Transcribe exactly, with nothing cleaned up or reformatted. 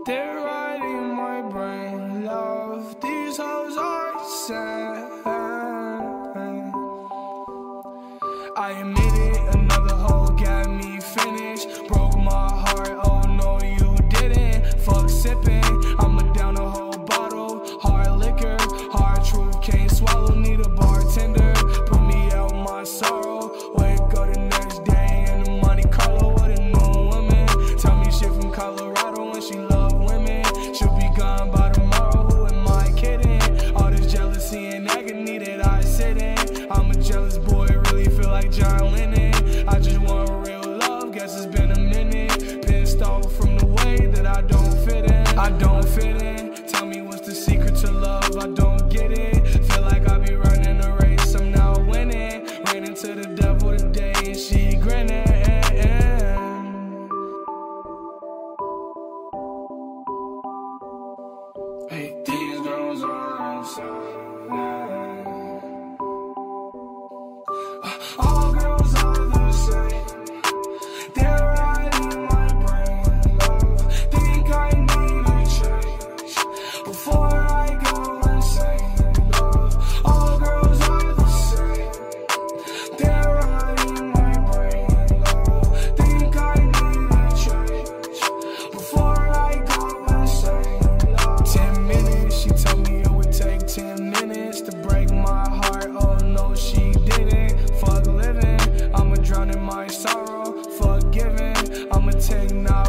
They're riding my brain, love. These hoes are sad. I admit it, another hoe got me finished. Broke my heart, oh no you didn't. Fuck sipping, I'ma down a whole bottle. Hard liquor, hard truth, can't swallow. Need a bartender, put me out my sorrow. Wake up the next day in the Monte Carlo with a new woman. Tell me shit from Colorado and she love women. She'll be gone by tomorrow, who am I kidding? All this jealousy and agony that I sit in. I'm a jealous boy, really feel like John Lennon. I just want real love, guess it's been a minute. Pissed off from the way that I don't fit in. I don't fit in, tell me what's the secret to love, I don't get it. Feel like I be running a race, I'm now winning. Ran into the devil today and she grinning. Hey, these girls are inside. All girls are the same. They're riding my brain, love. Think I need a change before I go insane, love. All girls are the same. They're riding my brain, love. Think I need a change before I go insane, love. Ten minutes, she told me it would take ten minutes to break my heart. Oh no, she didn't. Fuck living, I'ma drown in my sorrow. Forgiving, I'ma take now.